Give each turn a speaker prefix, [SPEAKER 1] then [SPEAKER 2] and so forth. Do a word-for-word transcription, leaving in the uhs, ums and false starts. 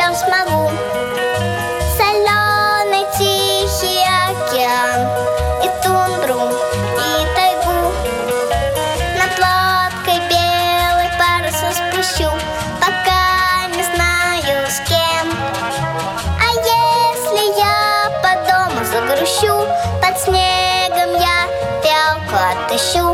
[SPEAKER 1] там смогу. Соленый тихий океан, и тундру, и тайгу. Над лодкой белый парус спущу, пока не знаю с кем. А если я по дому загрущу, под снегом я фиалку отыщу.